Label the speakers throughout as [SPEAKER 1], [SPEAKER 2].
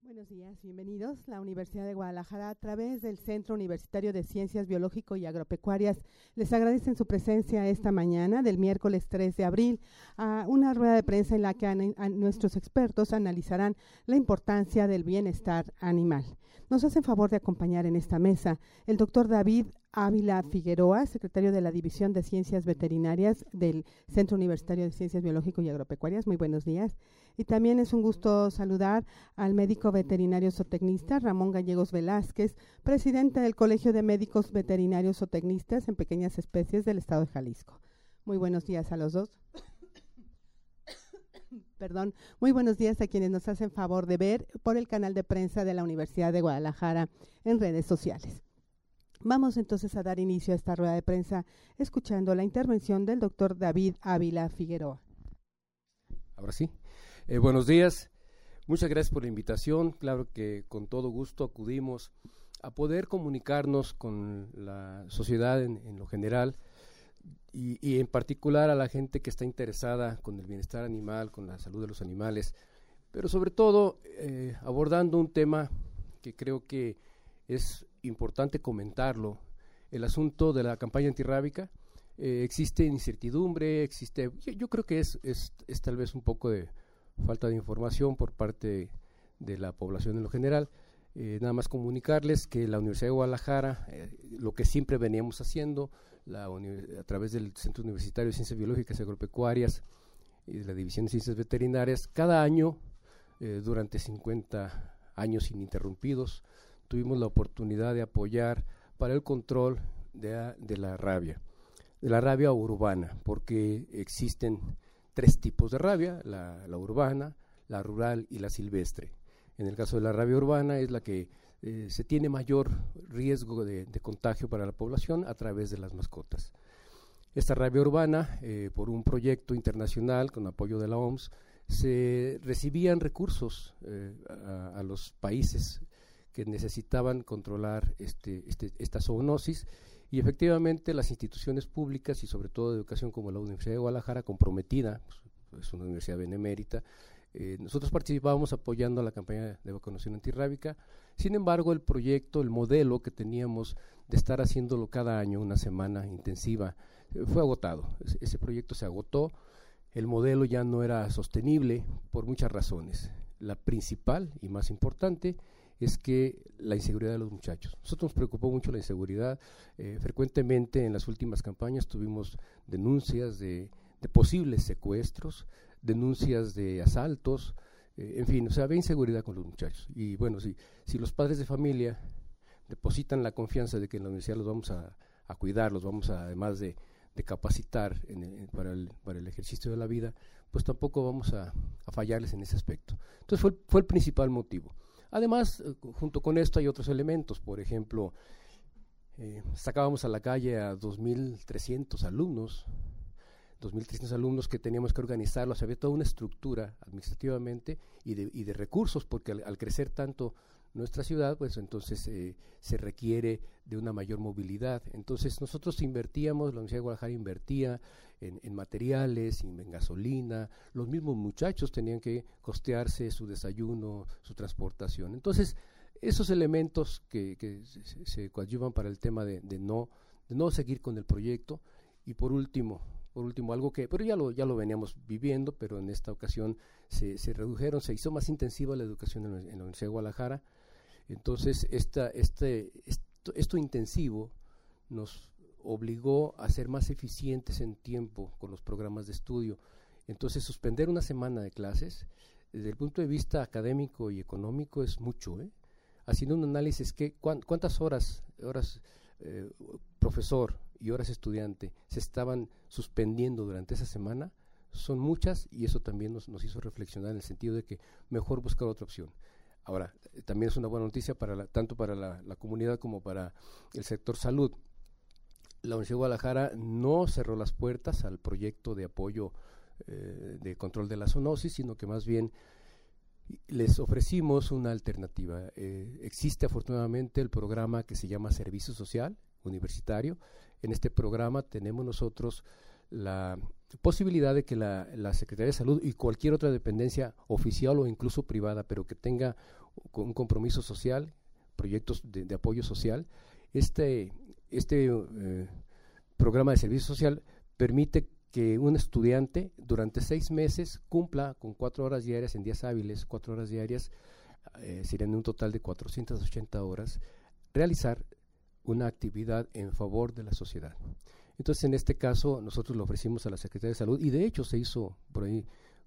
[SPEAKER 1] Buenos días, bienvenidos. La Universidad de Guadalajara, a través del Centro Universitario de Ciencias Biológico y Agropecuarias, les agradecen su presencia esta mañana del miércoles 3 de abril a una rueda de prensa en la que nuestros expertos analizarán la importancia del bienestar animal. Nos hacen favor de acompañar en esta mesa el doctor David Ávila Figueroa, secretario de la División de Ciencias Veterinarias del Centro Universitario de Ciencias Biológico y Agropecuarias. Muy buenos días. Y también es un gusto saludar al médico veterinario zootecnista Ramón Gallegos Velázquez, presidente del Colegio de Médicos Veterinarios Zootecnistas en Pequeñas Especies del Estado de Jalisco. Muy buenos días a los dos. Perdón, muy buenos días a quienes nos hacen favor de ver por el canal de prensa de la Universidad de Guadalajara en redes sociales. Vamos entonces a dar inicio a esta rueda de prensa escuchando la intervención del doctor David Ávila Figueroa.
[SPEAKER 2] Ahora sí. Buenos días, muchas gracias por la invitación. Claro que con todo gusto acudimos a poder comunicarnos con la sociedad en lo general y en particular a la gente que está interesada con el bienestar animal, con la salud de los animales, pero sobre todo abordando un tema que creo que es importante comentarlo, el asunto de la campaña antirrábica. Existe incertidumbre, yo creo que es tal vez un poco de falta de información por parte de la población en lo general. Nada más comunicarles que la Universidad de Guadalajara, lo que siempre veníamos haciendo, a través del Centro Universitario de Ciencias Biológicas y Agropecuarias y de la División de Ciencias Veterinarias, cada año, durante 50 años ininterrumpidos, tuvimos la oportunidad de apoyar para el control de la rabia urbana, porque existen 3 tipos de rabia, la urbana, la rural y la silvestre. En el caso de la rabia urbana es la que se tiene mayor riesgo de contagio para la población a través de las mascotas. Esta rabia urbana, por un proyecto internacional con apoyo de la OMS, se recibían recursos a los países que necesitaban controlar esta zoonosis, y efectivamente las instituciones públicas y sobre todo de educación como la Universidad de Guadalajara, comprometida, pues, es una universidad benemérita, nosotros participábamos apoyando la campaña de vacunación antirrábica. Sin embargo, el proyecto, el modelo que teníamos de estar haciéndolo cada año, una semana intensiva, fue agotado. Ese proyecto se agotó, el modelo ya no era sostenible por muchas razones. La principal y más importante es que la inseguridad de los muchachos. Nosotros nos preocupó mucho la inseguridad. Frecuentemente en las últimas campañas tuvimos denuncias de posibles secuestros, denuncias de asaltos, en fin, o sea, había inseguridad con los muchachos. Y bueno, si los padres de familia depositan la confianza de que en la universidad los vamos a cuidar, los vamos a, además de capacitar para el ejercicio de la vida, pues tampoco vamos a fallarles en ese aspecto. Entonces fue el principal motivo. Además, junto con esto hay otros elementos. Por ejemplo, sacábamos a la calle a 2.300 alumnos que teníamos que organizarlos. Había toda una estructura administrativamente y de recursos, porque al crecer tanto nuestra ciudad, pues entonces se requiere de una mayor movilidad. Entonces nosotros invertíamos, la Universidad de Guadalajara invertía en materiales, en gasolina, los mismos muchachos tenían que costearse su desayuno, su transportación. Entonces esos elementos que se coadyuvan para el tema de no seguir con el proyecto. Y por último algo que, pero ya lo veníamos viviendo, pero en esta ocasión se redujeron, se hizo más intensiva la educación en la Universidad de Guadalajara. Entonces esto intensivo nos obligó a ser más eficientes en tiempo con los programas de estudio. Entonces suspender una semana de clases desde el punto de vista académico y económico es mucho, haciendo un análisis cuántas horas profesor y horas estudiante se estaban suspendiendo durante esa semana, son muchas, y eso también nos hizo reflexionar en el sentido de que mejor buscar otra opción. Ahora, también es una buena noticia tanto para la comunidad como para el sector salud. La Universidad de Guadalajara no cerró las puertas al proyecto de apoyo de control de la zoonosis, sino que más bien les ofrecimos una alternativa. Existe afortunadamente el programa que se llama Servicio Social Universitario. En este programa tenemos nosotros la posibilidad de que la Secretaría de Salud y cualquier otra dependencia oficial o incluso privada, pero que tenga un compromiso social, proyectos de apoyo social. Este programa de servicio social permite que un estudiante durante 6 meses cumpla con 4 horas diarias en días hábiles, 4 horas diarias, serían un total de 480 horas, realizar una actividad en favor de la sociedad. Entonces, en este caso, nosotros lo ofrecimos a la Secretaría de Salud y de hecho se hizo por ahí,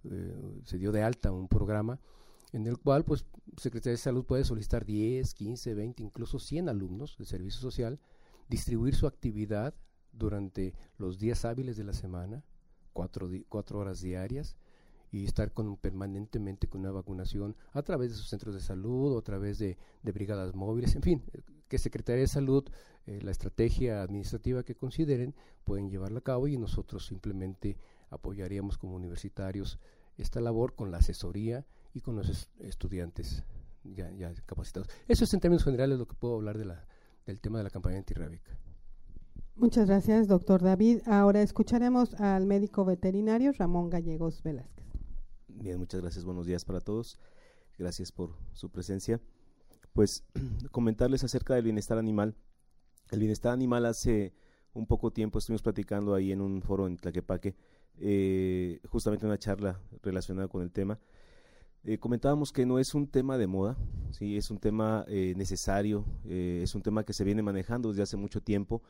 [SPEAKER 2] se dio de alta un programa en el cual, pues, Secretaría de Salud puede solicitar 10, 15, 20, incluso 100 alumnos de servicio social, distribuir su actividad durante los días hábiles de la semana, 4 horas diarias, y estar permanentemente con una vacunación a través de sus centros de salud o a través de brigadas móviles, en fin, que Secretaría de Salud, la estrategia administrativa que consideren, pueden llevarla a cabo y nosotros simplemente apoyaríamos como universitarios esta labor con la asesoría y con los estudiantes ya capacitados. Eso es en términos generales lo que puedo hablar del tema de la campaña antirrábica.
[SPEAKER 1] Muchas gracias, doctor David. Ahora escucharemos al médico veterinario Ramón Gallegos Velázquez.
[SPEAKER 3] Bien, muchas gracias. Buenos días para todos. Gracias por su presencia. Pues comentarles acerca del bienestar animal. El bienestar animal, hace un poco tiempo estuvimos platicando ahí en un foro en Tlaquepaque, justamente una charla relacionada con el tema. Comentábamos que no es un tema de moda, ¿sí? Es un tema necesario, es un tema que se viene manejando desde hace mucho tiempo.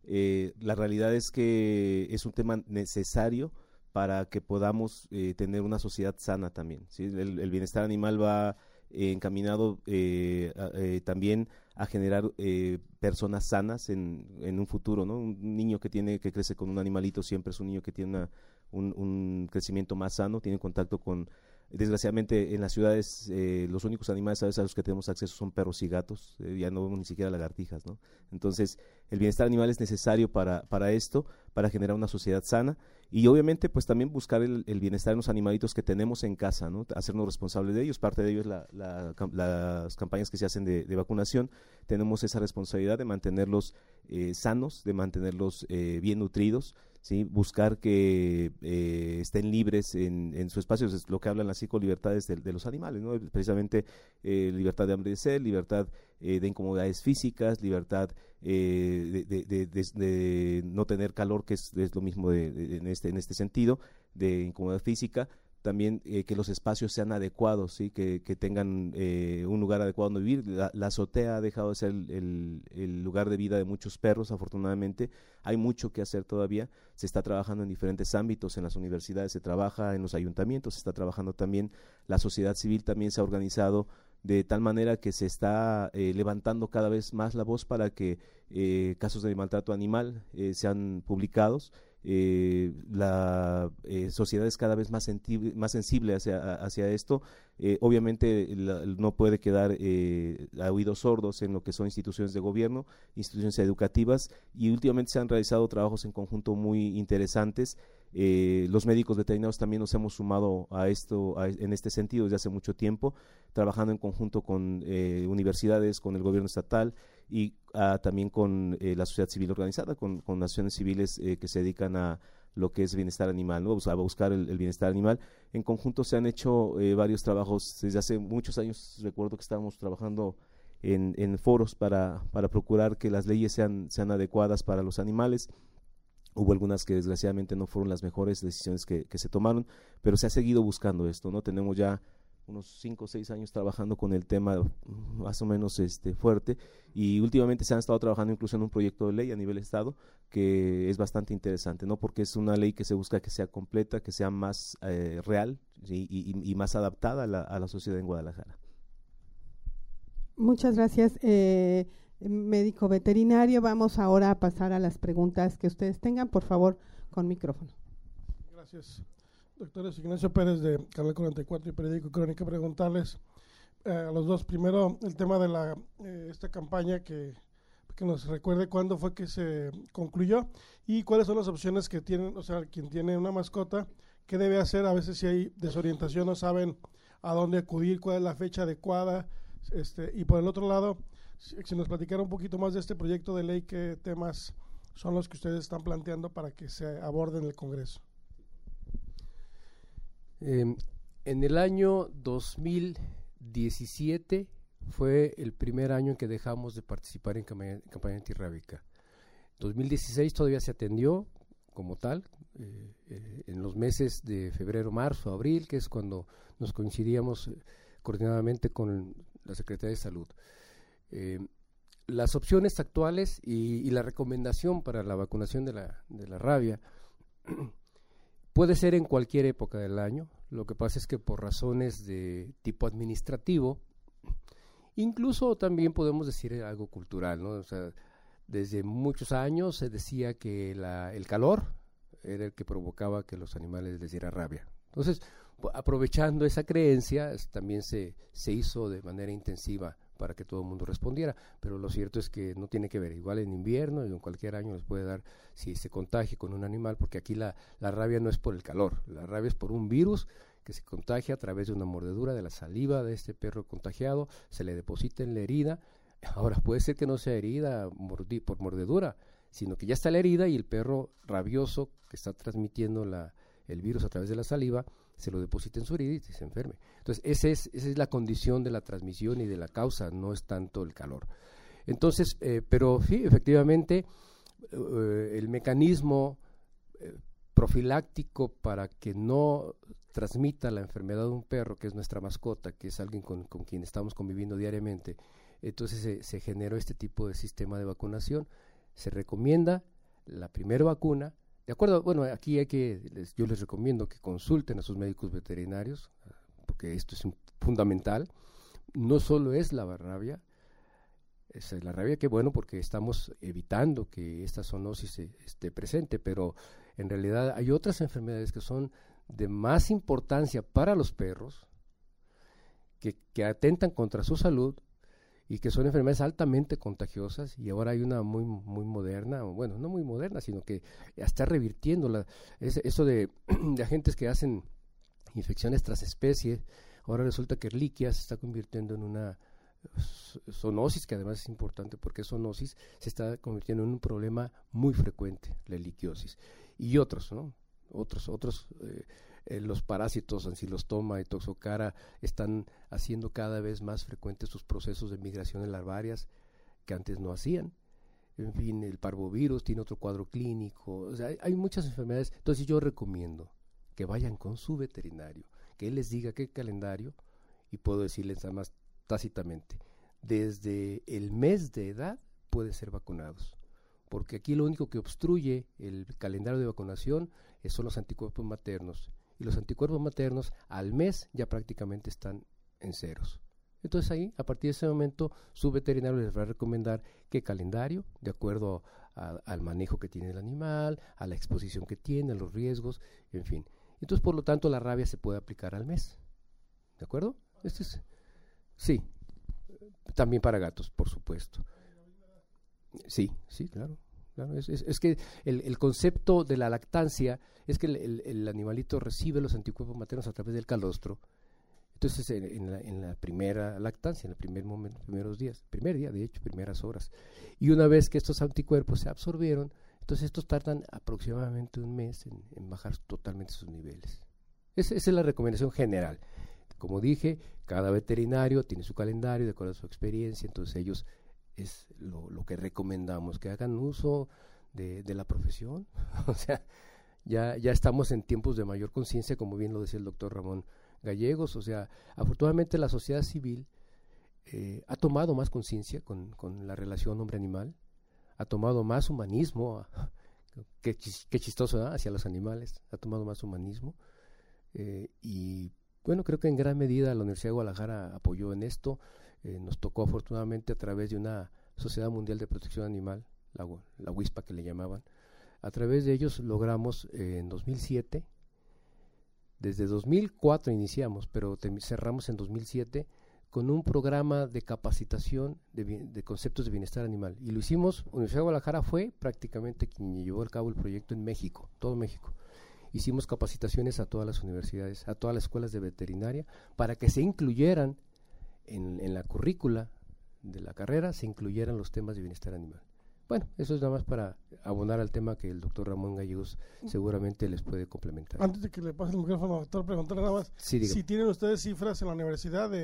[SPEAKER 3] La realidad es que es un tema necesario para que podamos tener una sociedad sana también, ¿sí? El bienestar animal va encaminado también a generar personas sanas en un futuro, ¿no? Un niño que crece con un animalito siempre es un niño que tiene un crecimiento más sano, tiene contacto con... Desgraciadamente en las ciudades los únicos animales a veces a los que tenemos acceso son perros y gatos, ya no vemos ni siquiera lagartijas, ¿no? Entonces el bienestar animal es necesario para esto, para generar una sociedad sana y obviamente pues también buscar el bienestar en los animalitos que tenemos en casa, ¿no? Hacernos responsables de ellos. Parte de ello es las campañas que se hacen de vacunación. Tenemos esa responsabilidad de mantenerlos sanos, de mantenerlos bien nutridos, ¿sí? Buscar que estén libres en su espacio, es lo que hablan las 5 libertades de los animales, ¿no? Precisamente libertad de hambre y de sed, libertad de incomodidades físicas, libertad de no tener calor, que es lo mismo en este sentido, de incomodidad física. También que los espacios sean adecuados, ¿sí? Que tengan un lugar adecuado donde vivir. La azotea ha dejado de ser el lugar de vida de muchos perros, afortunadamente. Hay mucho que hacer todavía. Se está trabajando en diferentes ámbitos, en las universidades se trabaja, en los ayuntamientos se está trabajando también. La sociedad civil también se ha organizado de tal manera que se está levantando cada vez más la voz para que casos de maltrato animal sean publicados. La sociedad es cada vez más sensible hacia esto. Obviamente no puede quedar a oídos sordos en lo que son instituciones de gobierno, instituciones educativas, y últimamente se han realizado trabajos en conjunto muy interesantes. Los médicos veterinarios también nos hemos sumado a esto en este sentido desde hace mucho tiempo, trabajando en conjunto con universidades, con el gobierno estatal y también con la sociedad civil organizada, con naciones civiles que se dedican a lo que es bienestar animal, ¿no? A buscar el bienestar animal. En conjunto se han hecho varios trabajos desde hace muchos años. Recuerdo que estábamos trabajando en foros para procurar que las leyes sean adecuadas para los animales. Hubo algunas que desgraciadamente no fueron las mejores decisiones que se tomaron, pero se ha seguido buscando esto, ¿no? Tenemos ya unos 5 o 6 años trabajando con el tema más o menos fuerte, y últimamente se han estado trabajando incluso en un proyecto de ley a nivel estado que es bastante interesante, ¿no? Porque es una ley que se busca que sea completa, que sea más real, ¿sí? y más adaptada a la sociedad en Guadalajara.
[SPEAKER 1] Muchas gracias, médico veterinario. Vamos ahora a pasar a las preguntas que ustedes tengan, por favor, con micrófono.
[SPEAKER 4] Gracias. Doctor Ignacio Pérez, de Canal 44 y Periódico Crónica, preguntarles a los dos, primero, el tema de esta campaña, que nos recuerde cuándo fue que se concluyó y cuáles son las opciones que tienen, o sea, quien tiene una mascota, qué debe hacer. A veces si hay desorientación, no saben a dónde acudir, cuál es la fecha adecuada, y por el otro lado, si nos platicara un poquito más de este proyecto de ley, qué temas son los que ustedes están planteando para que se aborden en el Congreso.
[SPEAKER 2] En el año 2017 fue el primer año en que dejamos de participar en campaña antirrábica. 2016 todavía se atendió como tal, en los meses de febrero, marzo, abril, que es cuando nos coincidíamos coordinadamente con la Secretaría de Salud. Las opciones actuales y la recomendación para la vacunación de la rabia puede ser en cualquier época del año. Lo que pasa es que por razones de tipo administrativo, incluso también podemos decir algo cultural, ¿no? O sea, desde muchos años se decía que el calor era el que provocaba que los animales les diera rabia. Entonces, aprovechando esa creencia, también se hizo de manera intensiva para que todo el mundo respondiera, pero lo cierto es que no tiene que ver, igual en invierno y en cualquier año les puede dar si se contagie con un animal, porque aquí la rabia no es por el calor, la rabia es por un virus que se contagia a través de una mordedura de la saliva de este perro contagiado, se le deposita en la herida. Ahora puede ser que no sea herida por mordedura, sino que ya está la herida y el perro rabioso que está transmitiendo el virus a través de la saliva se lo deposita en su herida y se enferme. Entonces esa es la condición de la transmisión y de la causa, no es tanto el calor. Entonces, pero sí, efectivamente, el mecanismo profiláctico para que no transmita la enfermedad de un perro, que es nuestra mascota, que es alguien con quien estamos conviviendo diariamente, entonces se generó este tipo de sistema de vacunación. Se recomienda la primera vacuna, de acuerdo, bueno, aquí yo les recomiendo que consulten a sus médicos veterinarios, porque esto es fundamental. No solo es la rabia, es la rabia que bueno, porque estamos evitando que esta zoonosis esté presente, pero en realidad hay otras enfermedades que son de más importancia para los perros, que atentan contra su salud, y que son enfermedades altamente contagiosas, y ahora hay una muy muy moderna, bueno, no muy moderna, sino que ya está revirtiendo eso de agentes que hacen infecciones tras especie. Ahora resulta que Ehrlichia se está convirtiendo en una zoonosis, que además es importante porque zoonosis se está convirtiendo en un problema muy frecuente, la heliquiosis, y otros, ¿no? Otros los parásitos ancilostoma y toxocara están haciendo cada vez más frecuentes sus procesos de migraciones larvarias que antes no hacían. En fin, el parvovirus tiene otro cuadro clínico. O sea, hay muchas enfermedades. Entonces yo recomiendo que vayan con su veterinario, que él les diga qué calendario, y puedo decirles además tácitamente, desde el mes de edad pueden ser vacunados, porque aquí lo único que obstruye el calendario de vacunación son los anticuerpos maternos, y los anticuerpos maternos al mes ya prácticamente están en ceros. Entonces ahí, a partir de ese momento, su veterinario les va a recomendar qué calendario, de acuerdo al manejo que tiene el animal, a la exposición que tiene, a los riesgos, en fin. Entonces, por lo tanto, la rabia se puede aplicar al mes. ¿De acuerdo? Sí, también para gatos, por supuesto. Sí, claro. Es que el concepto de la lactancia es que el animalito recibe los anticuerpos maternos a través del calostro. Entonces en la primera lactancia, en el primeros días, primer día de hecho, primeras horas, y una vez que estos anticuerpos se absorbieron, entonces estos tardan aproximadamente un mes en bajar totalmente sus niveles. Esa es la recomendación general. Como dije, cada veterinario tiene su calendario de acuerdo a su experiencia, entonces ellos es lo que recomendamos, que hagan uso de la profesión. O sea, ya estamos en tiempos de mayor conciencia, como bien lo decía el doctor Ramón Gallegos. O sea, afortunadamente la sociedad civil ha tomado más conciencia con la relación hombre-animal, ha tomado más humanismo, qué chistoso, ¿eh?, hacia los animales, ha tomado más humanismo, y bueno, creo que en gran medida la Universidad de Guadalajara apoyó en esto. Nos tocó afortunadamente a través de una Sociedad Mundial de Protección Animal, la WISPA que le llamaban. A través de ellos logramos en 2007, desde 2004 iniciamos, pero cerramos en 2007 con un programa de capacitación de conceptos de bienestar animal. Y lo hicimos, Universidad de Guadalajara fue prácticamente quien llevó a cabo el proyecto en México, todo México. Hicimos capacitaciones a todas las universidades, a todas las escuelas de veterinaria, para que se incluyeran en la currícula de la carrera, se incluyeran los temas de bienestar animal. Bueno, eso es nada más para abonar al tema que el doctor Ramón Gallegos seguramente les puede complementar.
[SPEAKER 4] Antes de que le pase el micrófono, doctor, preguntarle nada más,
[SPEAKER 2] sí,
[SPEAKER 4] si tienen ustedes cifras en la universidad de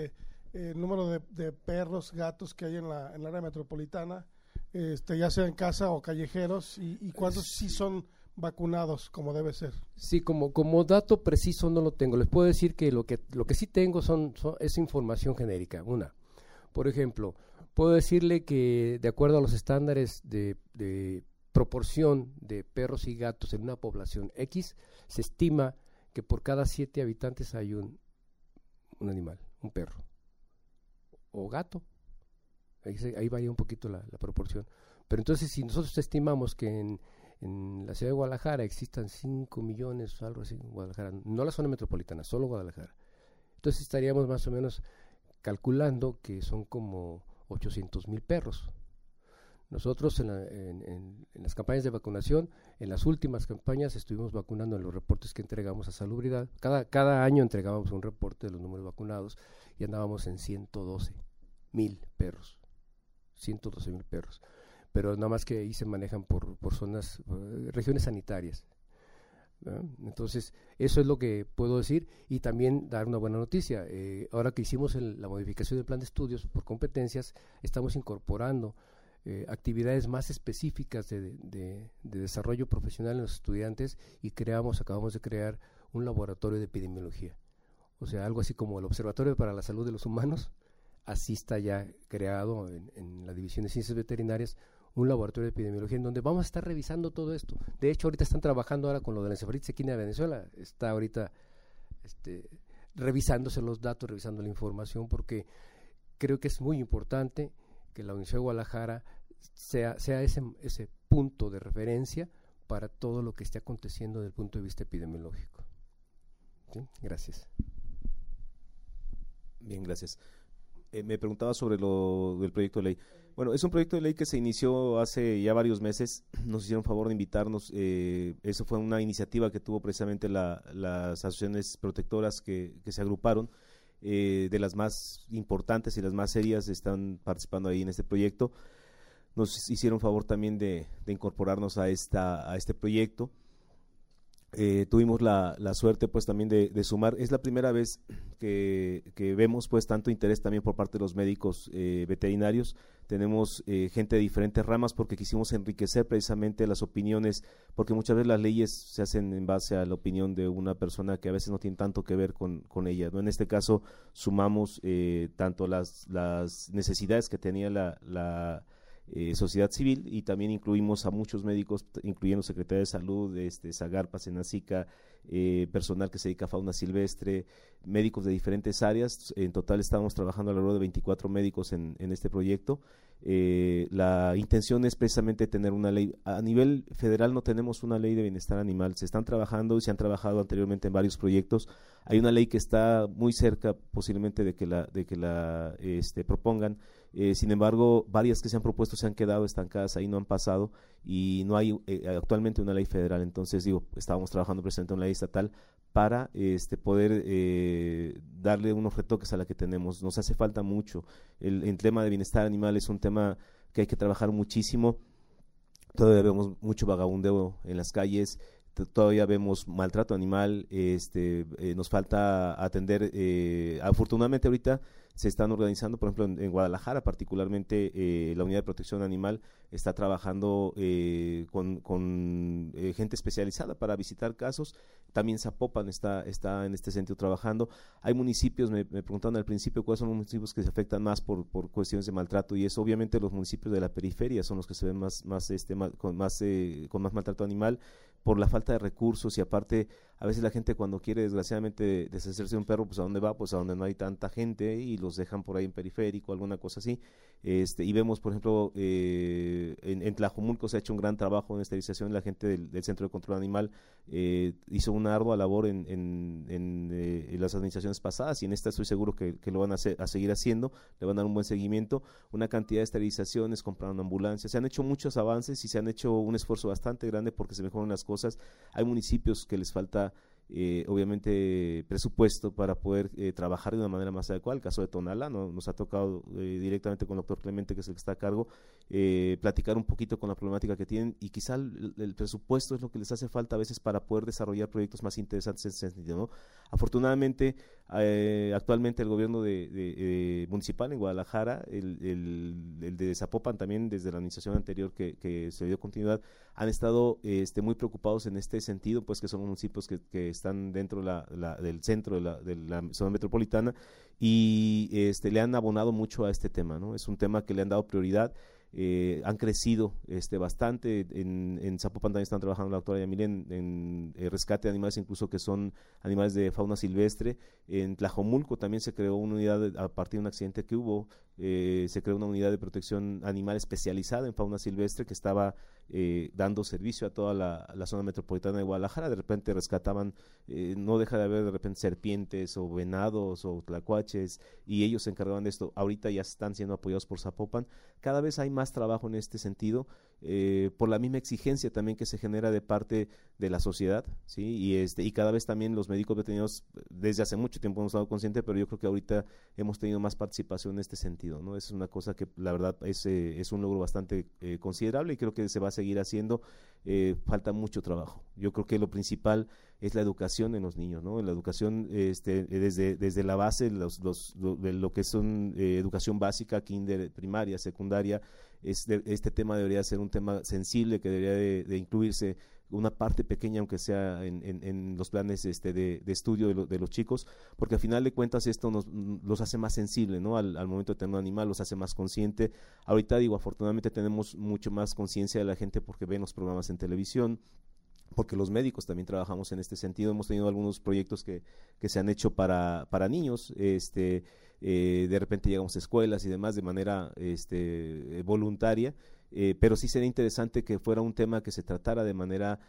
[SPEAKER 4] el número de perros, gatos que hay en el área metropolitana, ya sea en casa o callejeros, y cuántos sí son vacunados como debe ser.
[SPEAKER 2] Sí, como dato preciso no lo tengo. Les puedo decir que lo que sí tengo es información genérica. Por ejemplo, puedo decirle que de acuerdo a los estándares de proporción de perros y gatos en una población X, se estima que por cada 7 habitantes hay un animal, un perro o gato. Ahí varía un poquito la proporción. Pero entonces, si nosotros estimamos que en la ciudad de Guadalajara existan 5 millones o algo así, en Guadalajara, no la zona metropolitana, solo Guadalajara, entonces estaríamos más o menos calculando que son como 800,000 perros. Nosotros en las campañas de vacunación, en las últimas campañas estuvimos vacunando en los reportes que entregamos a Salubridad. Cada año entregábamos un reporte de los números vacunados y andábamos en 112,000 perros. 112,000 perros. Pero nada más que ahí se manejan por zonas, regiones sanitarias. ¿Verdad? Entonces, eso es lo que puedo decir, y también dar una buena noticia. Ahora que hicimos la modificación del plan de estudios por competencias, estamos incorporando actividades más específicas de desarrollo profesional en los estudiantes, y acabamos de crear un laboratorio de epidemiología. O sea, algo así como el Observatorio para la Salud de los Humanos, así está ya creado en la División de Ciencias Veterinarias, un laboratorio de epidemiología en donde vamos a estar revisando todo esto. De hecho, ahorita están trabajando ahora con lo de la encefalitis equina de Venezuela. Está ahorita revisándose los datos, revisando la información, porque creo que es muy importante que la Universidad de Guadalajara sea ese punto de referencia para todo lo que esté aconteciendo desde el punto de vista epidemiológico. ¿Sí? Gracias.
[SPEAKER 3] Bien, gracias. Me preguntaba sobre el proyecto de ley. Bueno, es un proyecto de ley que se inició hace ya varios meses. Nos hicieron favor de invitarnos. Eso fue una iniciativa que tuvo precisamente las asociaciones protectoras que se agruparon. De las más importantes y las más serias están participando ahí en este proyecto. Nos hicieron favor también de incorporarnos a este proyecto. Tuvimos la suerte pues también de sumar. Es la primera vez que vemos pues tanto interés también por parte de los médicos veterinarios. Tenemos gente de diferentes ramas porque quisimos enriquecer precisamente las opiniones, porque muchas veces las leyes se hacen en base a la opinión de una persona que a veces no tiene tanto que ver con ella, ¿no? En este caso sumamos tanto las necesidades que tenía la sociedad civil, y también incluimos a muchos médicos, incluyendo Secretaría de Salud, Zagarpa, Senacica, personal que se dedica a fauna silvestre, médicos de diferentes áreas. En total estamos trabajando alrededor de 24 médicos en este proyecto. La intención es precisamente tener una ley. A nivel federal no tenemos una ley de bienestar animal. Se están trabajando y se han trabajado anteriormente en varios proyectos. Hay una ley que está muy cerca posiblemente de que la propongan. Sin embargo, varias que se han propuesto se han quedado estancadas ahí, no han pasado, y no hay actualmente una ley federal. Entonces, estábamos trabajando precisamente en una ley estatal para poder darle unos retoques a la que tenemos. Nos hace falta mucho. El tema de bienestar animal es un tema que hay que trabajar muchísimo. Todavía vemos mucho vagabundeo en las calles, todavía vemos maltrato animal. Nos falta atender. Afortunadamente ahorita se están organizando, por ejemplo, en Guadalajara particularmente, la Unidad de Protección Animal está trabajando con gente especializada para visitar casos. También Zapopan está en este sentido trabajando. Hay municipios, me preguntaron al principio cuáles son los municipios que se afectan más por cuestiones de maltrato, y eso obviamente los municipios de la periferia son los que se ven con más maltrato animal, por la falta de recursos, y aparte a veces la gente cuando quiere desgraciadamente deshacerse de un perro, pues ¿a dónde va? Pues a donde no hay tanta gente, y los dejan por ahí en periférico, alguna cosa así. Y vemos, por ejemplo, en Tlajomulco se ha hecho un gran trabajo en esterilización. La gente del Centro de Control Animal hizo una ardua labor en las administraciones pasadas, y en esta estoy seguro que lo van a seguir haciendo. Le van a dar un buen seguimiento, una cantidad de esterilizaciones, compraron ambulancias. Se han hecho muchos avances y se han hecho un esfuerzo bastante grande porque se mejoran las cosas. Hay municipios que les falta obviamente presupuesto para poder trabajar de una manera más adecuada. El caso de Tonalá, ¿no? Nos ha tocado directamente con el doctor Clemente, que es el que está a cargo, platicar un poquito con la problemática que tienen, y quizá el presupuesto es lo que les hace falta a veces para poder desarrollar proyectos más interesantes en ese sentido, ¿no? Afortunadamente, actualmente el gobierno municipal en Guadalajara, el de Zapopan también, desde la administración anterior que se dio continuidad, han estado muy preocupados en este sentido, pues que son municipios que están dentro del centro de la zona metropolitana, y le han abonado mucho a este tema, ¿no? Es un tema que le han dado prioridad. Han crecido bastante. En Zapopan también están trabajando la doctora Yamile en rescate de animales, incluso que son animales de fauna silvestre. En Tlajomulco también se creó una unidad a partir de un accidente que hubo, se creó una unidad de protección animal especializada en fauna silvestre que estaba dando servicio a toda la zona metropolitana de Guadalajara. De repente rescataban, no deja de haber de repente serpientes o venados o tlacuaches, y ellos se encargaban de esto. Ahorita ya están siendo apoyados por Zapopan. Cada vez hay más trabajo en este sentido, por la misma exigencia también que se genera de parte de la sociedad, ¿sí? Y cada vez también los médicos veterinarios, desde hace mucho tiempo hemos estado conscientes, pero yo creo que ahorita hemos tenido más participación en este sentido, ¿no? Es una cosa que la verdad es un logro bastante considerable, y creo que se va a seguir haciendo. Falta mucho trabajo. Yo creo que lo principal es la educación en los niños, ¿no? La educación desde la base, de lo que son educación básica, kinder, primaria, secundaria. Este tema debería ser un tema sensible, que debería de incluirse una parte pequeña, aunque sea en los planes de estudio de los chicos, porque al final de cuentas esto los hace más sensibles, ¿no? Al momento de tener un animal, los hace más consciente. Ahorita digo, afortunadamente tenemos mucho más conciencia de la gente porque ven los programas en televisión, porque los médicos también trabajamos en este sentido. Hemos tenido algunos proyectos que se han hecho para niños, de repente llegamos a escuelas y demás de manera voluntaria, pero sí sería interesante que fuera un tema que se tratara de manera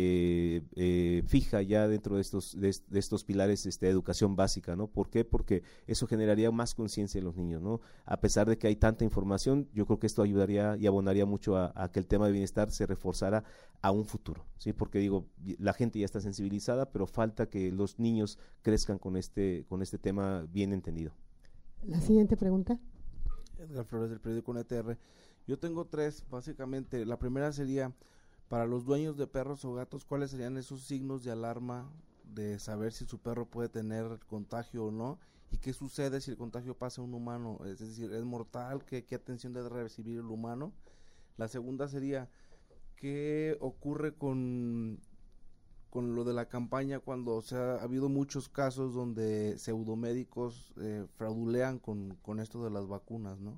[SPEAKER 3] fija ya dentro de estos pilares de educación básica, ¿no? ¿Por qué? Porque eso generaría más conciencia en los niños, ¿no? A pesar de que hay tanta información, yo creo que esto ayudaría y abonaría mucho a que el tema de bienestar se reforzara a un futuro, ¿sí? Porque digo, la gente ya está sensibilizada, pero falta que los niños crezcan con este tema bien entendido.
[SPEAKER 1] La siguiente pregunta.
[SPEAKER 5] Edgar Flores, del periódico NTR. Yo tengo tres, básicamente. La primera sería, para los dueños de perros o gatos, ¿cuáles serían esos signos de alarma de saber si su perro puede tener contagio o no? ¿Y qué sucede si el contagio pasa a un humano? Es decir, ¿es mortal? ¿Qué atención debe recibir el humano? La segunda sería, ¿qué ocurre con lo de la campaña cuando ha habido muchos casos donde pseudomédicos fraudulean con esto de las vacunas, ¿no?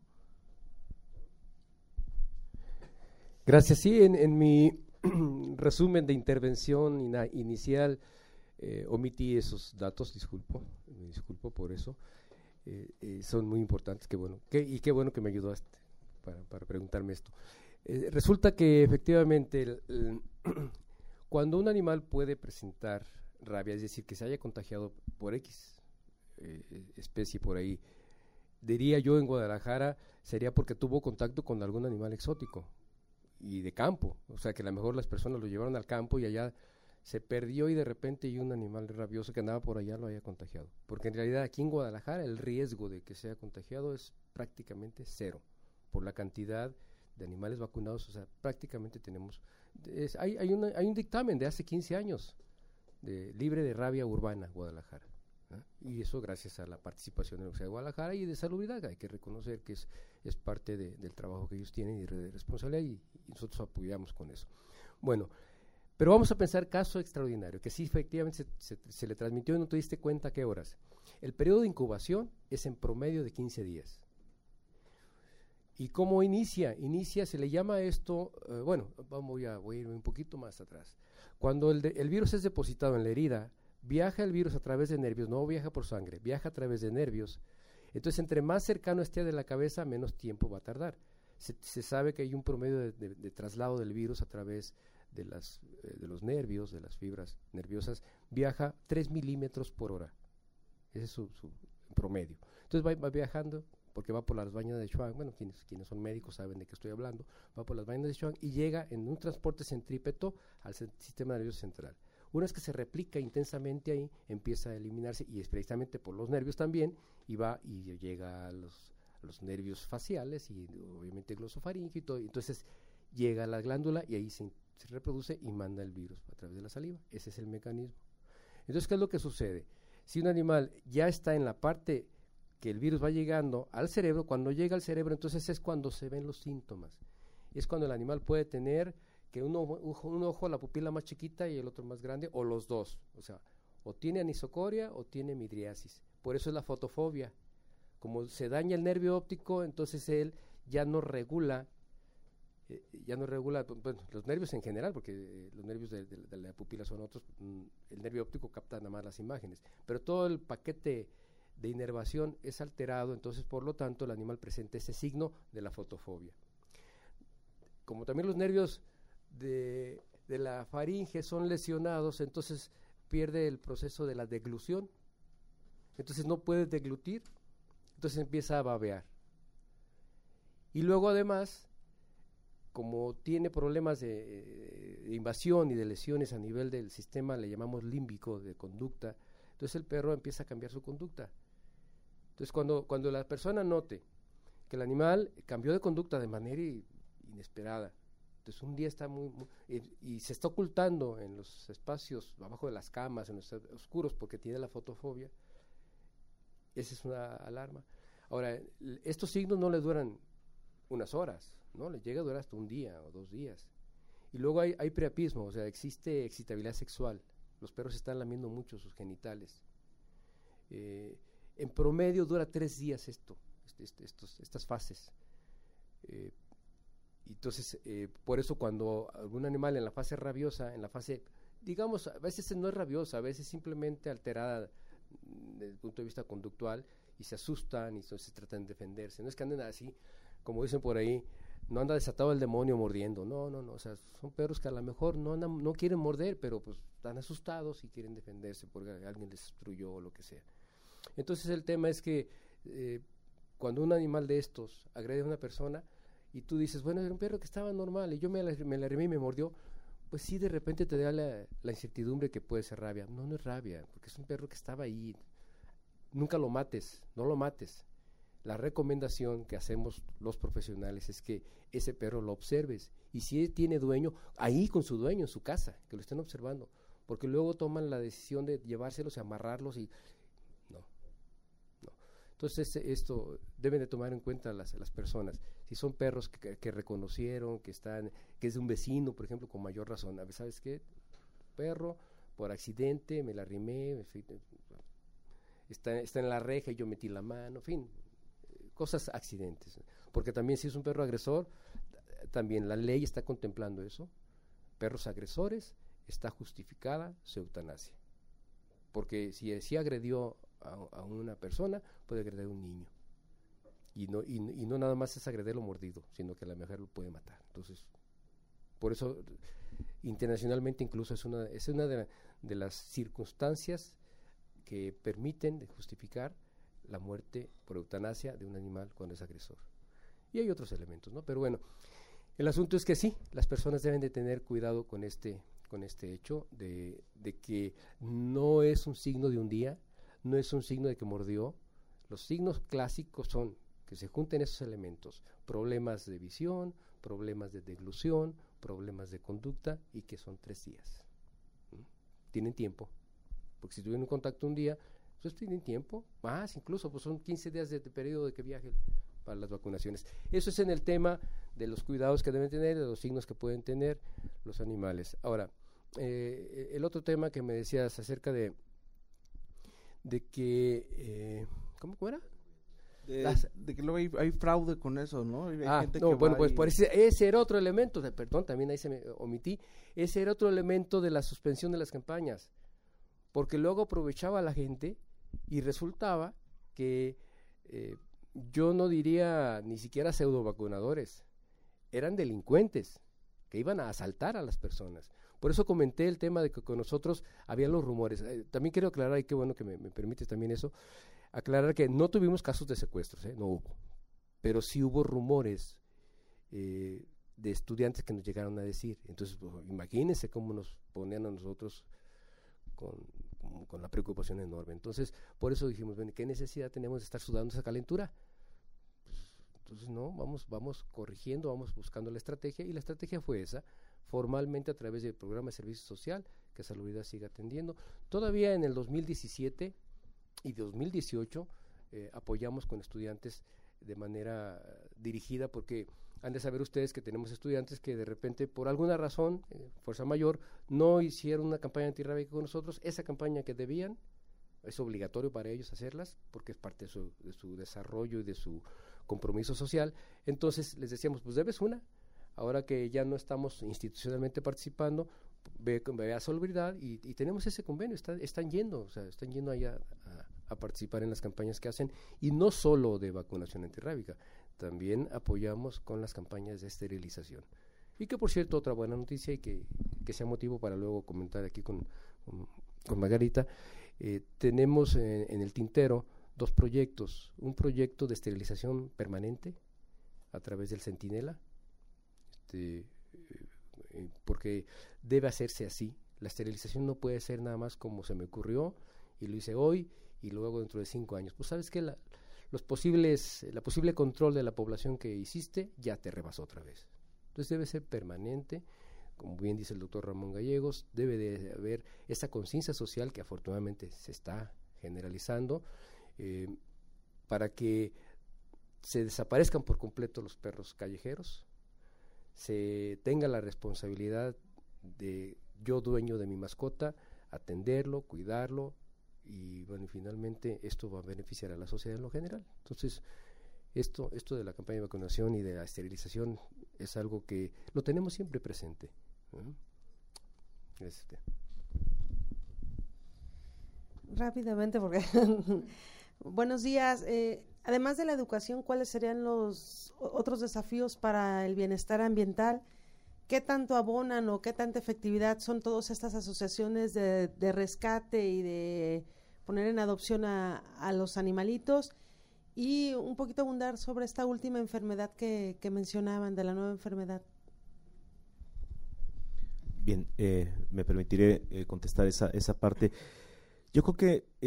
[SPEAKER 2] Gracias. Sí, en mi resumen de intervención inicial omití esos datos, me disculpo por eso. Son muy importantes, qué bueno que me ayudó para preguntarme esto. Resulta que efectivamente cuando un animal puede presentar rabia, es decir, que se haya contagiado por X especie por ahí, diría yo en Guadalajara, sería porque tuvo contacto con algún animal exótico y de campo, o sea que a lo mejor las personas lo llevaron al campo y allá se perdió y de repente y un animal rabioso que andaba por allá lo haya contagiado, porque en realidad aquí en Guadalajara el riesgo de que sea contagiado es prácticamente cero, por la cantidad de animales vacunados, o sea, prácticamente tenemos, hay un dictamen de hace 15 años, libre de rabia urbana Guadalajara, ¿eh? Y eso gracias a la participación de la Universidad de Guadalajara y de Salubridad, hay que reconocer que es parte del trabajo que ellos tienen y de responsabilidad y nosotros apoyamos con eso. Bueno, pero vamos a pensar caso extraordinario, que sí efectivamente se le transmitió y no te diste cuenta a qué horas. El periodo de incubación es en promedio de 15 días. ¿Y cómo inicia? Se le llama esto, voy a irme un poquito más atrás. Cuando el virus es depositado en la herida, viaja el virus a través de nervios, no viaja por sangre, viaja a través de nervios. Entonces, entre más cercano esté de la cabeza, menos tiempo va a tardar. Se sabe que hay un promedio de traslado del virus a través de los nervios, de las fibras nerviosas, viaja 3 milímetros por hora. Ese es su promedio. Entonces va viajando, porque va por las vaina de Schwann, bueno, quienes son médicos saben de qué estoy hablando, va por las vainas de Schwann y llega en un transporte centrípeto al sistema nervioso central. Una vez que se replica intensamente ahí, empieza a eliminarse, y es precisamente por los nervios también, y va y llega a los nervios faciales y obviamente glosofaríngeo y todo, entonces llega a la glándula y ahí se reproduce y manda el virus a través de la saliva. Ese es el mecanismo. Entonces, ¿qué es lo que sucede? Si un animal ya está en la parte que el virus va llegando al cerebro, cuando llega al cerebro, entonces es cuando se ven los síntomas. Es cuando el animal puede tener que un ojo, la pupila más chiquita y el otro más grande, o los dos. O sea, o tiene anisocoria o tiene midriasis. Por eso es la fotofobia. Como se daña el nervio óptico, entonces él ya no regula, bueno, los nervios en general, porque los nervios de la pupila son otros, el nervio óptico capta nada más las imágenes, pero todo el paquete de inervación es alterado, entonces por lo tanto el animal presenta ese signo de la fotofobia. Como también los nervios de la faringe son lesionados, entonces pierde el proceso de la deglución, entonces no puede deglutir, entonces empieza a babear. Y luego además, como tiene problemas de invasión y de lesiones a nivel del sistema, le llamamos límbico de conducta, entonces el perro empieza a cambiar su conducta. Entonces cuando la persona note que el animal cambió de conducta de manera inesperada, entonces un día está y se está ocultando en los espacios, abajo de las camas, en los oscuros, porque tiene la fotofobia, esa es una alarma. Ahora, estos signos no le duran unas horas, ¿no? Les llega a durar hasta un día o 2 días. Y luego hay priapismo, o sea, existe excitabilidad sexual. Los perros están lamiendo mucho sus genitales. En promedio dura 3 días estas fases. Entonces, por eso cuando algún animal en la fase rabiosa, digamos, a veces no es rabiosa, a veces simplemente alterada desde el punto de vista conductual, y se asustan y entonces tratan de defenderse. No es que anden así, como dicen por ahí, no anda desatado el demonio mordiendo, no, o sea, son perros que a lo mejor no quieren morder, pero pues están asustados y quieren defenderse porque alguien les destruyó o lo que sea. Entonces el tema es que cuando un animal de estos agrede a una persona y tú dices, bueno, era un perro que estaba normal y yo me la arrimé y me mordió, pues sí, de repente te da la incertidumbre que puede ser rabia. No es rabia, porque es un perro que estaba ahí. Nunca lo mates, no lo mates. La recomendación que hacemos los profesionales es que ese perro lo observes, y si tiene dueño, ahí con su dueño en su casa, que lo estén observando, porque luego toman la decisión de llevárselos y amarrarlos y no. Entonces esto deben de tomar en cuenta las personas. Si son perros que reconocieron, que es de un vecino, por ejemplo, con mayor razón, a ver, ¿sabes qué? Perro, por accidente, me la arrimé, está en la reja y yo metí la mano, en fin, cosas accidentes. Porque también si es un perro agresor, también la ley está contemplando eso. Perros agresores, está justificada su eutanasia. Porque si agredió a una persona, puede agredir a un niño. Y no nada más es agrederlo mordido, sino que a lo mejor lo puede matar. Entonces, por eso internacionalmente incluso es una de las circunstancias que permiten de justificar la muerte por eutanasia de un animal cuando es agresor. Y hay otros elementos, ¿no? Pero bueno, el asunto es que sí, las personas deben de tener cuidado con este hecho de que no es un signo de un día, no es un signo de que mordió. Los signos clásicos son que se junten esos elementos, problemas de visión, problemas de deglución, problemas de conducta, y que son 3 días. Tienen tiempo, porque si tuvieron un contacto un día, pues tienen tiempo, más incluso, pues son 15 días de periodo de que viaje para las vacunaciones. Eso es en el tema de los cuidados que deben tener, de los signos que pueden tener los animales. Ahora, el otro tema que me decías acerca de que, ¿cómo era?
[SPEAKER 5] De que luego hay fraude con eso, ¿no? Hay gente
[SPEAKER 2] no,
[SPEAKER 5] que
[SPEAKER 2] bueno, pues
[SPEAKER 5] y...
[SPEAKER 2] por ese era otro elemento, perdón, también ahí se me omití, ese era otro elemento de la suspensión de las campañas, porque luego aprovechaba la gente y resultaba que yo no diría ni siquiera pseudo vacunadores, eran delincuentes que iban a asaltar a las personas. Por eso comenté el tema de que con nosotros habían los rumores. También quiero aclarar, y qué bueno que me permites también eso, aclarar que no tuvimos casos de secuestros, no hubo, pero sí hubo rumores de estudiantes que nos llegaron a decir. Entonces, pues, imagínense cómo nos ponían a nosotros con la preocupación enorme. Entonces, por eso dijimos, bueno, ¿qué necesidad tenemos de estar sudando esa calentura? Entonces, no, vamos corrigiendo, vamos buscando la estrategia, y la estrategia fue esa, formalmente a través del programa de servicio social que Salubridad sigue atendiendo. Todavía en el 2017 y 2018 apoyamos con estudiantes de manera dirigida, porque han de saber ustedes que tenemos estudiantes que de repente, por alguna razón, fuerza mayor, no hicieron una campaña antirrábica con nosotros. Esa campaña que debían, es obligatorio para ellos hacerlas, porque es parte de su desarrollo y de su compromiso social. Entonces les decíamos, pues debes una, ahora que ya no estamos institucionalmente participando, ve a Salubridad, y tenemos ese convenio, están yendo allá a participar en las campañas que hacen, y no solo de vacunación antirrábica, también apoyamos con las campañas de esterilización. Y que, por cierto, otra buena noticia, y que sea motivo para luego comentar aquí con Margarita, tenemos en el tintero 2 proyectos, un proyecto de esterilización permanente a través del Centinela, porque debe hacerse así. La esterilización no puede ser nada más como se me ocurrió y lo hice hoy y luego dentro de 5 años. Pues sabes que la posible control de la población que hiciste ya te rebasó otra vez. Entonces debe ser permanente, como bien dice el doctor Ramón Gallegos, debe de haber esa conciencia social que afortunadamente se está generalizando, para que se desaparezcan por completo los perros callejeros, se tenga la responsabilidad de yo, dueño de mi mascota, atenderlo, cuidarlo, y bueno, y finalmente esto va a beneficiar a la sociedad en lo general. Entonces, esto de la campaña de vacunación y de la esterilización es algo que lo tenemos siempre presente.
[SPEAKER 6] Rápidamente, porque buenos días. Además de la educación, ¿cuáles serían los otros desafíos para el bienestar ambiental? ¿Qué tanto abonan o qué tanta efectividad son todas estas asociaciones de rescate y de poner en adopción a los animalitos? Y un poquito abundar sobre esta última enfermedad que mencionaban, de la nueva enfermedad.
[SPEAKER 3] Bien, me permitiré contestar esa parte. Yo creo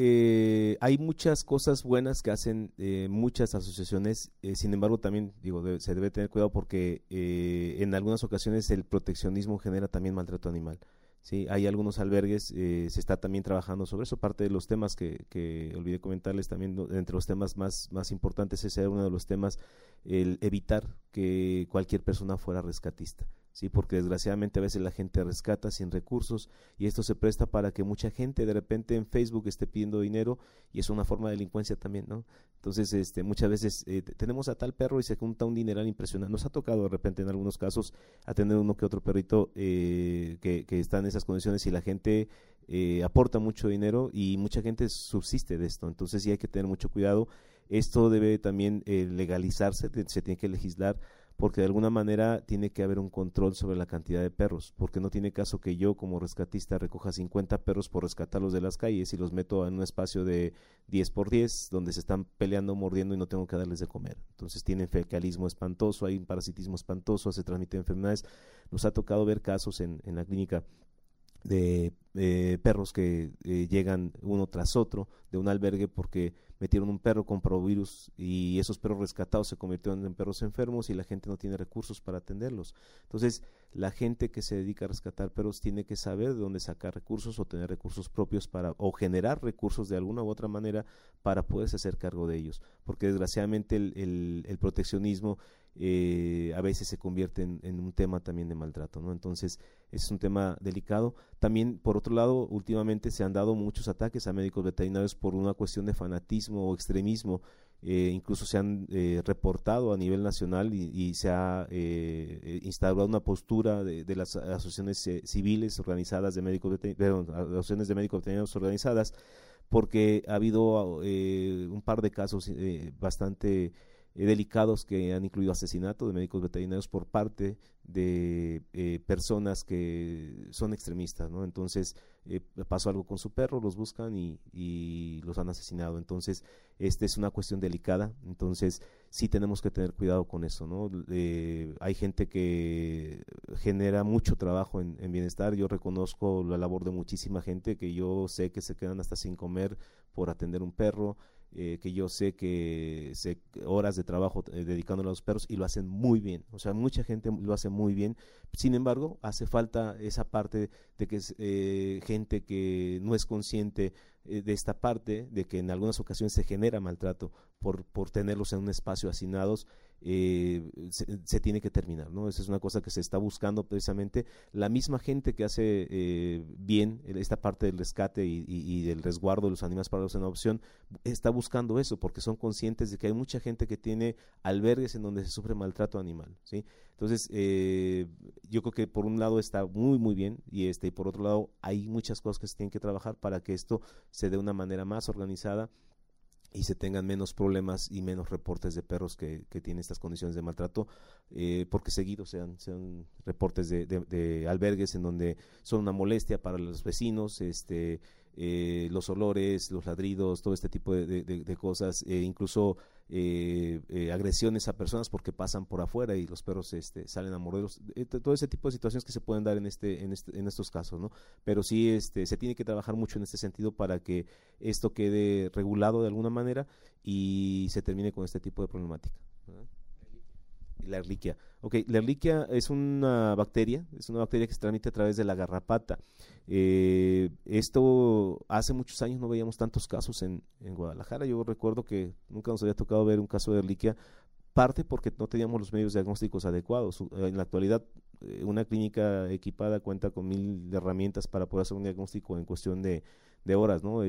[SPEAKER 3] que hay muchas cosas buenas que hacen muchas asociaciones, sin embargo también se debe tener cuidado porque en algunas ocasiones el proteccionismo genera también maltrato animal. Sí, hay algunos albergues, se está también trabajando sobre eso. Parte de los temas que olvidé comentarles también, entre los temas más importantes, ese era uno de los temas, el evitar que cualquier persona fuera rescatista. Sí, porque desgraciadamente a veces la gente rescata sin recursos y esto se presta para que mucha gente de repente en Facebook esté pidiendo dinero, y es una forma de delincuencia también, ¿no? Entonces, muchas veces tenemos a tal perro y se junta un dineral impresionante. Nos ha tocado de repente en algunos casos atender uno que otro perrito que está en esas condiciones, y la gente aporta mucho dinero y mucha gente subsiste de esto. Entonces sí hay que tener mucho cuidado. Esto debe también legalizarse, se tiene que legislar, porque de alguna manera tiene que haber un control sobre la cantidad de perros, porque no tiene caso que yo como rescatista recoja 50 perros por rescatarlos de las calles y los meto en un espacio de 10x10 donde se están peleando, mordiendo y no tengo que darles de comer. Entonces tienen fecalismo espantoso, hay un parasitismo espantoso, se transmiten enfermedades. Nos ha tocado ver casos en la clínica de perros que llegan uno tras otro de un albergue porque metieron un perro con parvovirus y esos perros rescatados se convirtieron en perros enfermos y la gente no tiene recursos para atenderlos. Entonces, la gente que se dedica a rescatar perros tiene que saber de dónde sacar recursos o tener recursos propios o generar recursos de alguna u otra manera para poderse hacer cargo de ellos, porque desgraciadamente el proteccionismo a veces se convierte en un tema también de maltrato, ¿no? Entonces, es un tema delicado. También, por otro lado, últimamente se han dado muchos ataques a médicos veterinarios por una cuestión de fanatismo o extremismo. Incluso se han reportado a nivel nacional y se ha instaurado una postura de las asociaciones civiles organizadas de médicos asociaciones de médicos veterinarios organizadas, porque ha habido un par de casos bastante delicados que han incluido asesinato de médicos veterinarios por parte de personas que son extremistas, ¿no? Entonces pasó algo con su perro, los buscan y los han asesinado. Entonces esta es una cuestión delicada, entonces sí tenemos que tener cuidado con eso, ¿no? Hay gente que genera mucho trabajo en bienestar. Yo reconozco la labor de muchísima gente que yo sé que se quedan hasta sin comer por atender un perro, que yo sé que horas de trabajo dedicándolo a los perros y lo hacen muy bien, o sea, mucha gente lo hace muy bien. Sin embargo, hace falta esa parte de que es gente que no es consciente de esta parte, de que en algunas ocasiones se genera maltrato por tenerlos en un espacio hacinados. Se tiene que terminar, ¿no? Esa es una cosa que se está buscando precisamente. La misma gente que hace bien esta parte del rescate y del resguardo de los animales para los en adopción está buscando eso, porque son conscientes de que hay mucha gente que tiene albergues en donde se sufre maltrato animal, ¿sí? Entonces yo creo que por un lado está muy muy bien y por otro lado hay muchas cosas que se tienen que trabajar para que esto se dé de una manera más organizada y se tengan menos problemas y menos reportes de perros que tienen estas condiciones de maltrato, porque seguido sean reportes de albergues en donde son una molestia para los vecinos, los olores, los ladridos, todo este tipo de cosas, incluso agresiones a personas porque pasan por afuera y los perros salen a morderlos, todo ese tipo de situaciones que se pueden dar en estos casos, ¿no? Pero sí se tiene que trabajar mucho en este sentido para que esto quede regulado de alguna manera y se termine con este tipo de problemática, ¿verdad? La Ehrlichia. Okay, la Ehrlichia es una bacteria que se transmite a través de la garrapata. Esto hace muchos años no veíamos tantos casos en Guadalajara. Yo recuerdo que nunca nos había tocado ver un caso de Ehrlichia, parte porque no teníamos los medios diagnósticos adecuados. En la actualidad, una clínica equipada cuenta con 1000 herramientas para poder hacer un diagnóstico en cuestión de horas, ¿no?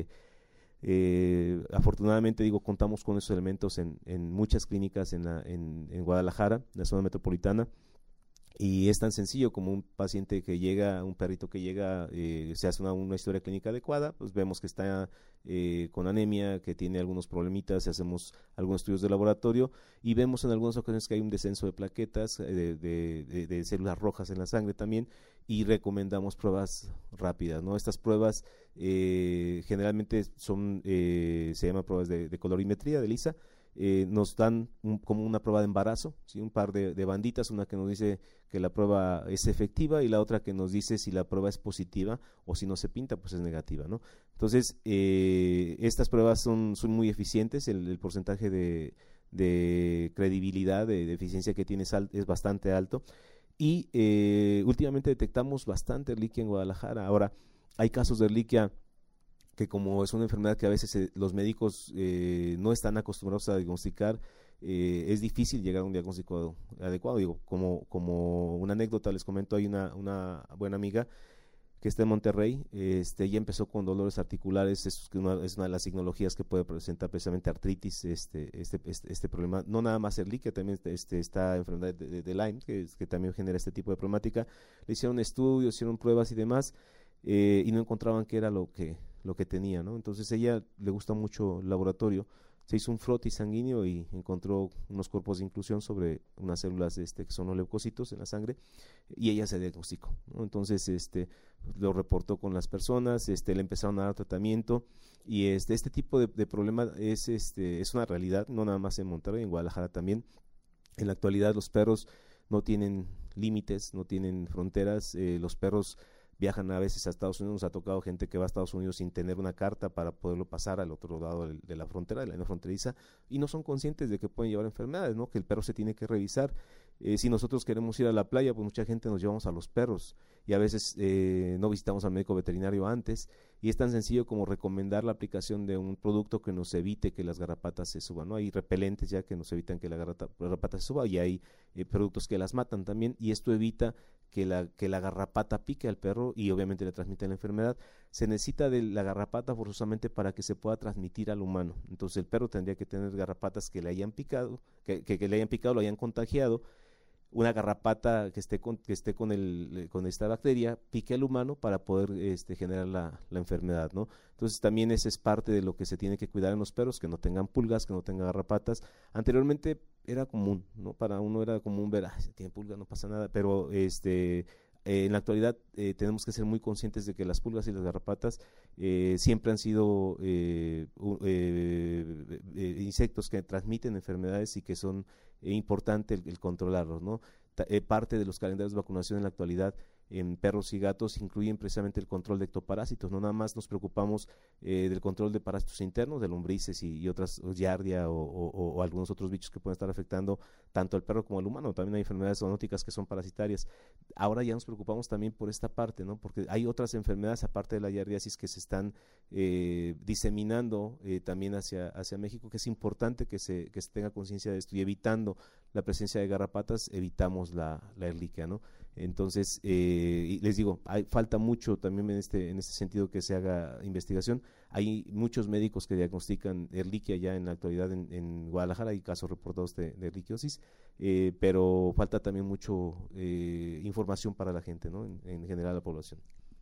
[SPEAKER 3] Afortunadamente contamos con esos elementos en muchas clínicas en Guadalajara, en la zona metropolitana, y es tan sencillo como un paciente que llega, un perrito que llega, se hace una historia clínica adecuada, pues vemos que está con anemia, que tiene algunos problemitas, hacemos algunos estudios de laboratorio y vemos en algunas ocasiones que hay un descenso de plaquetas, de células rojas en la sangre también, y recomendamos pruebas rápidas, ¿no? Estas pruebas generalmente se llaman pruebas de colorimetría, de ELISA. Nos dan como una prueba de embarazo, ¿sí? Un par de banditas, una que nos dice que la prueba es efectiva y la otra que nos dice si la prueba es positiva o si no se pinta, pues es negativa, ¿no? Entonces, estas pruebas son muy eficientes, el porcentaje de credibilidad, de eficiencia que tiene es bastante alto y últimamente detectamos bastante Ehrlichia en Guadalajara. Ahora, hay casos de Ehrlichia que como es una enfermedad que a veces los médicos no están acostumbrados a diagnosticar, es difícil llegar a un diagnóstico adecuado. Como una anécdota les comento, hay una buena amiga que está en Monterrey, ella empezó con dolores articulares, es una de las signologías que puede presentar precisamente artritis, este problema, no nada más Ehrlichia, también esta enfermedad de Lyme, que también genera este tipo de problemática. Le hicieron estudios, hicieron pruebas y demás, y no encontraban qué era lo que tenía, ¿no? Entonces ella le gusta mucho el laboratorio, se hizo un frotis sanguíneo y encontró unos cuerpos de inclusión sobre unas células que son los leucocitos en la sangre y ella se diagnosticó, ¿no? Entonces lo reportó con las personas, le empezaron a dar tratamiento y este tipo de problema es una realidad, no nada más en Monterrey, en Guadalajara también. En la actualidad los perros no tienen límites, no tienen fronteras, los perros viajan a veces a Estados Unidos. Nos ha tocado gente que va a Estados Unidos sin tener una carta para poderlo pasar al otro lado de la frontera, de la línea fronteriza, y no son conscientes de que pueden llevar enfermedades, ¿no? Que el perro se tiene que revisar. Si nosotros queremos ir a la playa, pues mucha gente nos llevamos a los perros y a veces no visitamos al médico veterinario antes, y es tan sencillo como recomendar la aplicación de un producto que nos evite que las garrapatas se suban, ¿no? Hay repelentes ya que nos evitan que la garrapata se suba y hay productos que las matan también, y esto evita que la garrapata pique al perro y obviamente le transmite la enfermedad. Se necesita de la garrapata forzosamente para que se pueda transmitir al humano. Entonces el perro tendría que tener garrapatas que le hayan picado, que le hayan picado, lo hayan contagiado, una garrapata que esté con esta bacteria pique al humano para poder generar la enfermedad, ¿no? Entonces también esa es parte de lo que se tiene que cuidar en los perros, que no tengan pulgas, que no tengan garrapatas. Anteriormente era común, ¿no? Para uno era común ver, si tiene pulga no pasa nada, pero en la actualidad tenemos que ser muy conscientes de que las pulgas y las garrapatas siempre han sido insectos que transmiten enfermedades y que son importante el controlarlos, ¿no? Parte de los calendarios de vacunación en la actualidad en perros y gatos incluyen precisamente el control de ectoparásitos. No nada más nos preocupamos del control de parásitos internos, de lombrices y otras, giardia o algunos otros bichos que pueden estar afectando tanto al perro como al humano. También hay enfermedades zoonóticas que son parasitarias. Ahora ya nos preocupamos también por esta parte, ¿no? Porque hay otras enfermedades aparte de la giardiasis que se están diseminando también hacia México, que es importante que se tenga conciencia de esto, y evitando la presencia de garrapatas evitamos la Ehrlichia, ¿no? Entonces, y les digo, falta mucho también en este sentido que se haga investigación. Hay muchos médicos que diagnostican Ehrlichia ya en la actualidad en Guadalajara, hay casos reportados de Ehrlichiosis, pero falta también mucho información para la gente, ¿no? En general la población.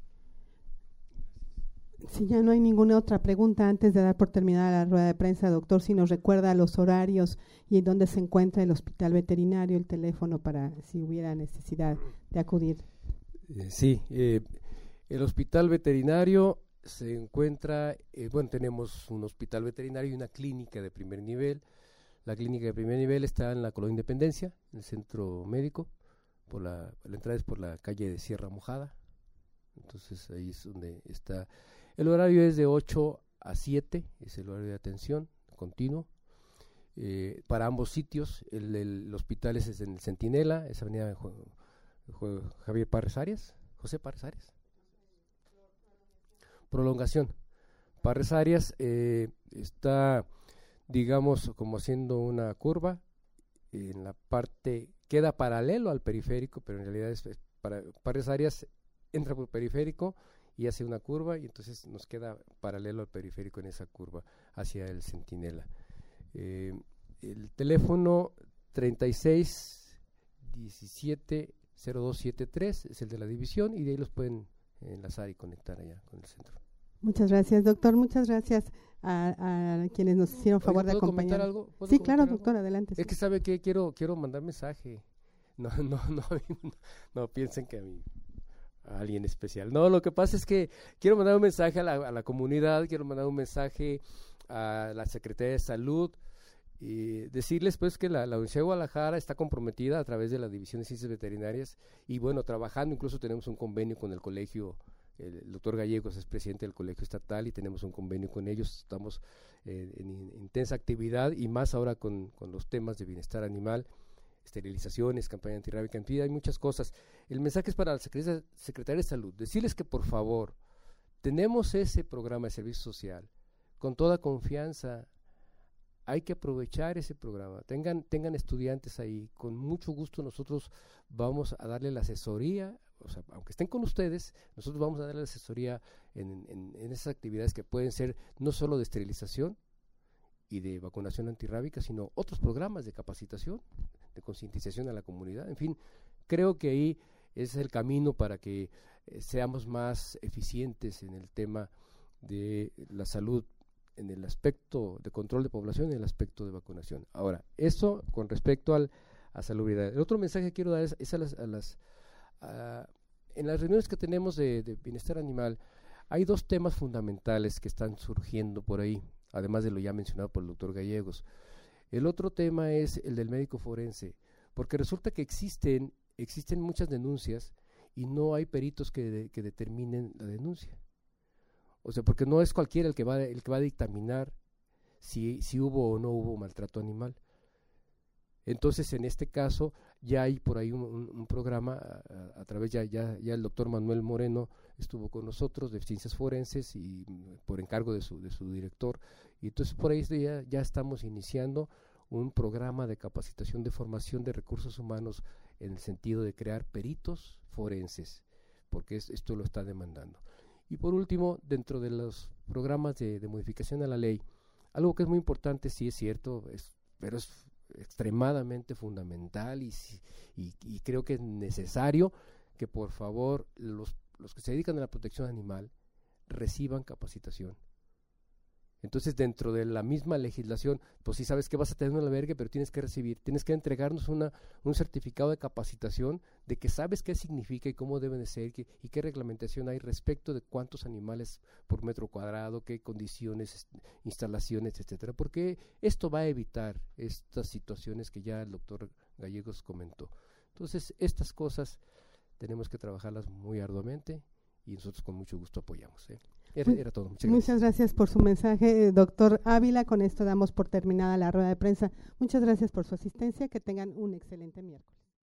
[SPEAKER 1] Si ya no hay ninguna otra pregunta, antes de dar por terminada la rueda de prensa, doctor, si nos recuerda los horarios y en dónde se encuentra el hospital veterinario, el teléfono para si hubiera necesidad de acudir.
[SPEAKER 2] Sí, el hospital veterinario se encuentra, tenemos un hospital veterinario y una clínica de primer nivel. La clínica de primer nivel está en la Colonia Independencia, en el centro médico. La entrada es por la calle de Sierra Mojada. Entonces ahí es donde está. El horario es de 8 a 7, es el horario de atención continuo. Para ambos sitios, el hospital es en el Centinela, es avenida Javier Parres Arias, José Parres Arias. Prolongación. Parres Arias está, digamos, como haciendo una curva, en la parte, queda paralelo al periférico, pero en realidad Parres Arias entra por periférico y hace una curva y entonces nos queda paralelo al periférico en esa curva hacia el Centinela. El teléfono 3617-0273 es el de la división y de ahí los pueden enlazar y conectar allá con el centro.
[SPEAKER 1] Muchas gracias, doctor. Muchas gracias a quienes nos hicieron favor de acompañar.
[SPEAKER 2] ¿Puedo comentar algo?
[SPEAKER 1] Sí, claro, doctor, adelante.
[SPEAKER 2] Es que sabe que quiero mandar mensaje. No piensen que a alguien especial. No, lo que pasa es que quiero mandar un mensaje a la comunidad, quiero mandar un mensaje a la Secretaría de Salud y decirles pues que la Universidad de Guadalajara está comprometida a través de la División de Ciencias Veterinarias y trabajando, incluso tenemos un convenio con el colegio. El doctor Gallegos es presidente del colegio estatal y tenemos un convenio con ellos, estamos en intensa actividad y más ahora con los temas de bienestar animal, esterilizaciones, campaña antirrábica, en fin, hay muchas cosas. El mensaje es para la Secretaría de Salud, decirles que por favor, tenemos ese programa de servicio social, con toda confianza, hay que aprovechar ese programa, tengan estudiantes ahí, con mucho gusto nosotros vamos a darle la asesoría, o sea, aunque estén con ustedes, nosotros vamos a darle la asesoría en esas actividades que pueden ser no solo de esterilización y de vacunación antirrábica, sino otros programas de capacitación, de concientización a la comunidad. En fin, creo que ahí es el camino para que seamos más eficientes en el tema de la salud, en el aspecto de control de población y en el aspecto de vacunación. Ahora, eso con respecto a salubridad. El otro mensaje que quiero dar es en las reuniones que tenemos de bienestar animal, hay dos temas fundamentales que están surgiendo por ahí, además de lo ya mencionado por el doctor Gallegos. El otro tema es el del médico forense, porque resulta que existen muchas denuncias y no hay peritos que determinen la denuncia. O sea, porque no es cualquiera el que va a dictaminar si hubo o no hubo maltrato animal. Entonces, en este caso, ya hay por ahí un programa, a través ya el doctor Manuel Moreno estuvo con nosotros de Ciencias Forenses y por encargo de su director, y entonces por ahí ya estamos iniciando un programa de capacitación de formación de recursos humanos en el sentido de crear peritos forenses, porque esto lo está demandando. Y por último, dentro de los programas de modificación a la ley, algo que es muy importante, sí es cierto, pero es extremadamente fundamental y creo que es necesario que por favor los que se dedican a la protección animal reciban capacitación. Entonces, dentro de la misma legislación, pues sí sabes que vas a tener un albergue, pero tienes que entregarnos un certificado de capacitación de que sabes qué significa y cómo deben de ser y qué reglamentación hay respecto de cuántos animales por metro cuadrado, qué condiciones, instalaciones, etcétera, porque esto va a evitar estas situaciones que ya el doctor Gallegos comentó. Entonces, estas cosas tenemos que trabajarlas muy arduamente y nosotros con mucho gusto apoyamos. Era todo.
[SPEAKER 1] Muchas gracias por su mensaje, doctor Ávila. Con esto damos por terminada la rueda de prensa. Muchas gracias por su asistencia. Que tengan un excelente miércoles.